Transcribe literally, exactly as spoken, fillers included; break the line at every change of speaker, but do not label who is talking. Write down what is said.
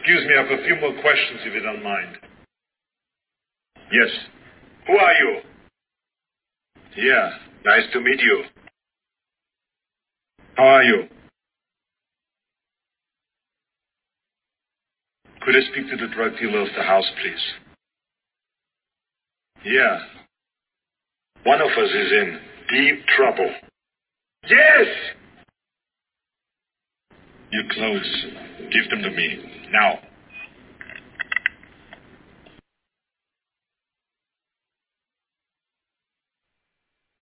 Excuse me, I have a few more questions if you don't mind.
Yes. Who are you?
Yeah.
Nice to meet you. How are you?
Could I speak to the drug dealer of the house, please? Yeah.
One of us is in deep trouble.
Yes! Your clothes. Give them to me. Now.